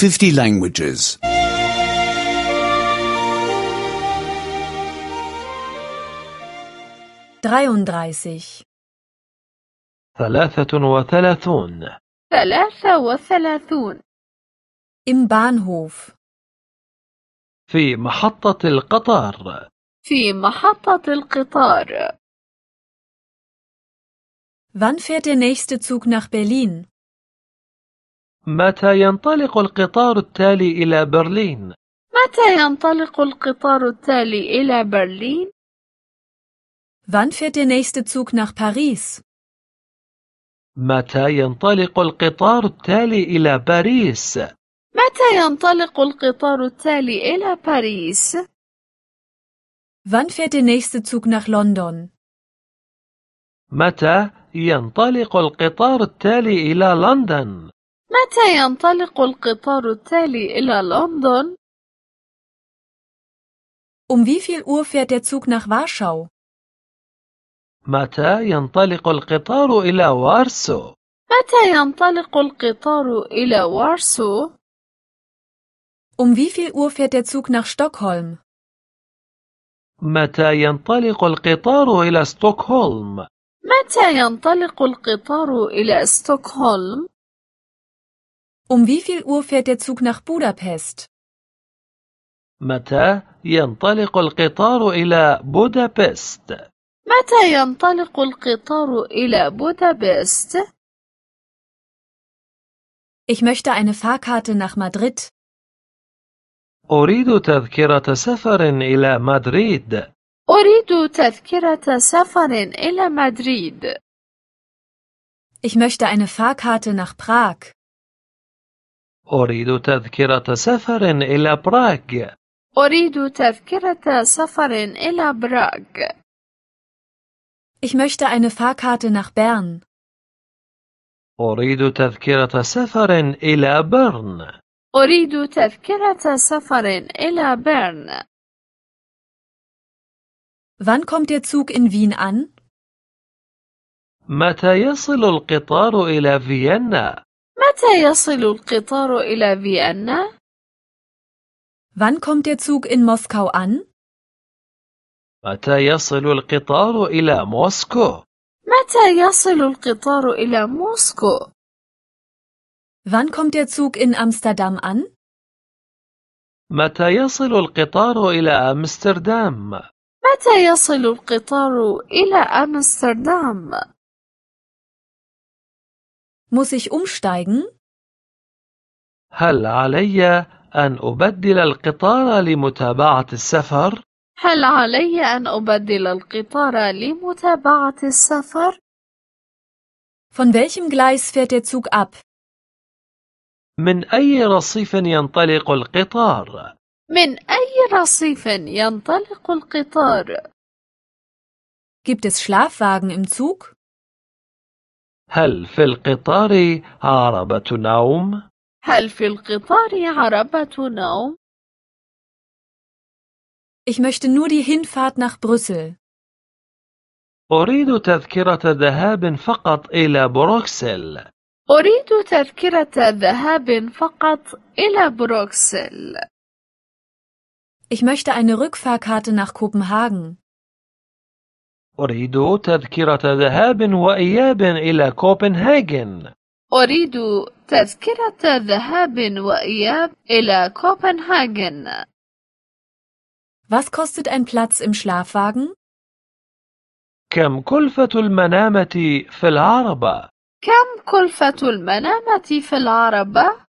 50 languages. 33. 33. 33. Im Bahnhof. في محطة القطار. في محطة القطار. Wann fährt der nächste Zug nach Berlin? متى ينطلق القطار التالي إلى برلين؟ متى ينطلق القطار التالي إلى برلين؟ Wann fährt der nächste Zug nach Paris? متى ينطلق القطار التالي إلى باريس؟ متى ينطلق القطار التالي إلى باريس؟ Wann fährt der nächste Zug nach London? متى ينطلق القطار التالي إلى لندن؟ متى ينطلق القطار التالي إلى لندن؟ Um wie viel Uhr fährt der Zug nach Warschau? متى ينطلق القطار إلى وارسو؟ متى ينطلق القطار إلى وارسو؟ Um wie viel Uhr fährt der Zug nach Stockholm? متى ينطلق القطار إلى ستوكهولم؟ متى ينطلق القطار إلى ستوكهولم؟ Um wie viel Uhr fährt der Zug nach Budapest? متى ينطلق القطار إلى بودابست؟ متى ينطلق القطار إلى بودابست؟ Ich möchte eine Fahrkarte nach Madrid. أريد تذكرة سفر إلى مدريد. أريد تذكرة سفر إلى مدريد. Ich möchte eine Fahrkarte nach Prag. أريد تذكرة سفر إلى براغ. أريد تذكرة سفر إلى براغ. Ich möchte eine Fahrkarte nach Bern. أريد تذكرة سفر إلى بيرن. أريد تذكرة سفر إلى بيرن. Wann kommt der Zug in Wien an? متى يصل القطار إلى فيينا؟ متى يصل القطار إلى فيينا؟ Wann kommt der Zug in Moskau an? متى يصل القطار إلى موسكو؟ متى يصل القطار إلى موسكو؟ Wann kommt der Zug in Amsterdam an? متى يصل القطار إلى أمستردام؟ متى يصل القطار إلى أمستردام؟ Muss ich umsteigen? هل علي أن أبدل القطار لمتابعة السفر؟ هل علي أن أبدل القطار لمتابعة السفر؟ Von welchem Gleis fährt der Zug ab? من أي رصيف ينطلق القطار؟ من أي رصيف ينطلق القطار؟ Gibt es Schlafwagen im Zug? هل في القطار عربة نوم؟ هل في القطار عربة نوم؟ Ich möchte nur die Hinfahrt nach Brüssel. أريد تذكرة ذهاب فقط إلى بروكسل. أريد تذكرة ذهاب فقط إلى بروكسل. Ich möchte eine Rückfahrkarte nach Kopenhagen. أريد تذكرة ذهاب وإياب إلى كوبنهاجن. أريد تذكرة ذهاب وإياب إلى كوبنهاجن. Was kostet ein Platz im Schlafwagen? كم كلفة المنامة في العربة؟ كم كلفة المنامة في العربة؟